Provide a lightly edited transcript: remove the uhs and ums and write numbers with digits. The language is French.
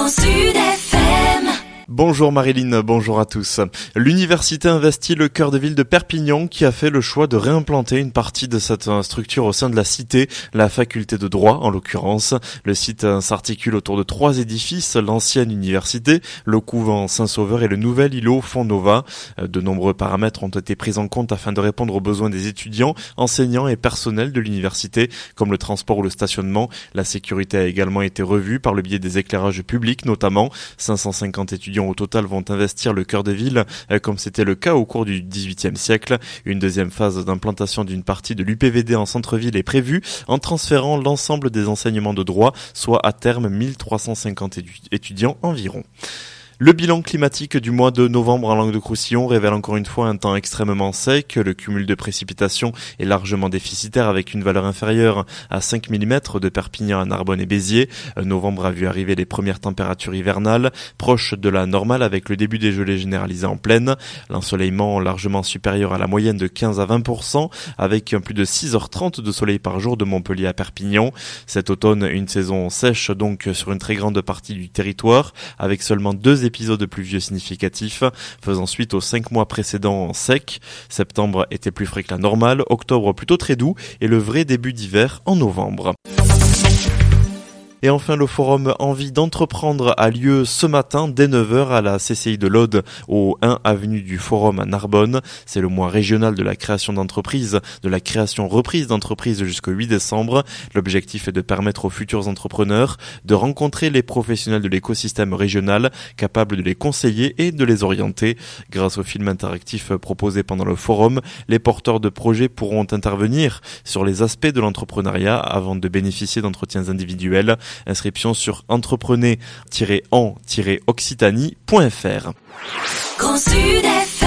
Grand Sud FM. Bonjour Marilyn, bonjour à tous. L'université investit le cœur de ville de Perpignan qui a fait le choix de réimplanter une partie de cette structure au sein de la cité, la faculté de droit en l'occurrence. Le site s'articule autour de 3 édifices, l'ancienne université, le couvent Saint-Sauveur et le nouvel îlot Font-Nova. De nombreux paramètres ont été pris en compte afin de répondre aux besoins des étudiants, enseignants et personnels de l'université, comme le transport ou le stationnement. La sécurité a également été revue par le biais des éclairages publics notamment. 550 étudiants au total vont investir le cœur des villes, comme c'était le cas au cours du XVIIIe siècle. Une deuxième phase d'implantation d'une partie de l'UPVD en centre-ville est prévue en transférant l'ensemble des enseignements de droit, soit à terme 1350 étudiants environ. Le bilan climatique du mois de novembre en Languedoc-Roussillon révèle encore une fois un temps extrêmement sec. Le cumul de précipitations est largement déficitaire avec une valeur inférieure à 5 mm de Perpignan à Narbonne et Béziers. Novembre a vu arriver les premières températures hivernales, proches de la normale avec le début des gelées généralisées en plaine. L'ensoleillement largement supérieur à la moyenne de 15 à 20%, avec plus de 6h30 de soleil par jour de Montpellier à Perpignan. Cet automne, une saison sèche donc sur une très grande partie du territoire, avec seulement 2 épisodes pluvieux significatifs, faisant suite aux 5 mois précédents secs. Septembre était plus frais que la normale, octobre plutôt très doux et le vrai début d'hiver en novembre. Et enfin, le forum Envie d'entreprendre a lieu ce matin dès 9h à la CCI de l'Aude, au 1 avenue du Forum à Narbonne. C'est le mois régional de la création d'entreprises, de la création reprise d'entreprises jusqu'au 8 décembre. L'objectif est de permettre aux futurs entrepreneurs de rencontrer les professionnels de l'écosystème régional, capables de les conseiller et de les orienter. Grâce au film interactif proposé pendant le forum, les porteurs de projets pourront intervenir sur les aspects de l'entrepreneuriat avant de bénéficier d'entretiens individuels. Inscription sur entreprenez-en-occitanie.fr. Grand Sud FM.